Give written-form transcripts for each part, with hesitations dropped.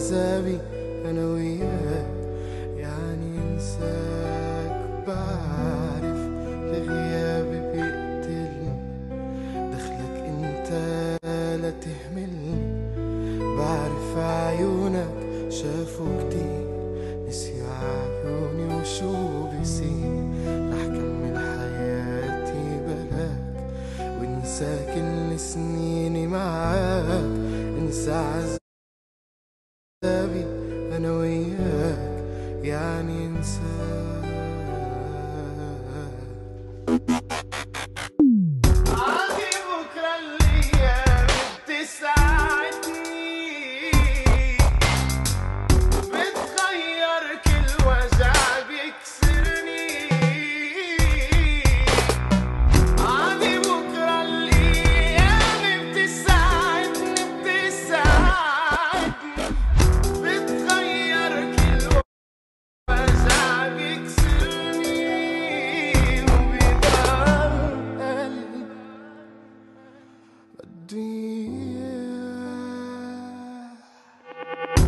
عذابي أنا وياك، يعني انساك. بعرف لغيابي بيقتلني، دخلك انت لا تهملني. بعرف عيونك شافوا كتير، نسيوا عيوني وشو بيصير. رح كمل حياتي بلاك وانسى كل سنيني معاك. انسى عذابي أنا وياك، يعني انساك. عادي بكرة الأيام بتساعدني، بتغير كل وجع بيكسرني. عادي بكرة الأيام بتساعدني، بتغير كل وجع بيكسرني. وبيضل قلبي بده إياك.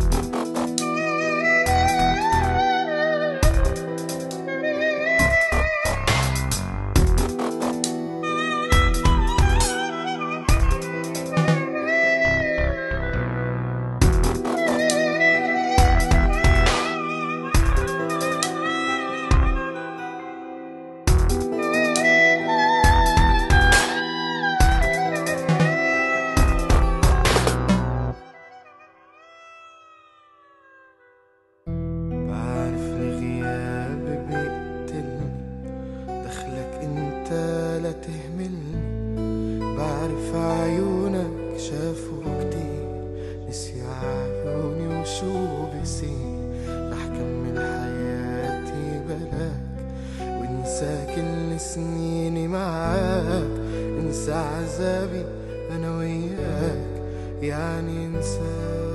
بعرف الغياب بيقتلني، دخلك انت لا تهملني. بعرف عيونك شافوا كتير، نسيوا عيوني وشو بيصير. رح كمل حياتي بلاك وانسى كل سنيني معاك. انسى عذابي أنا وياك، يعني انساك.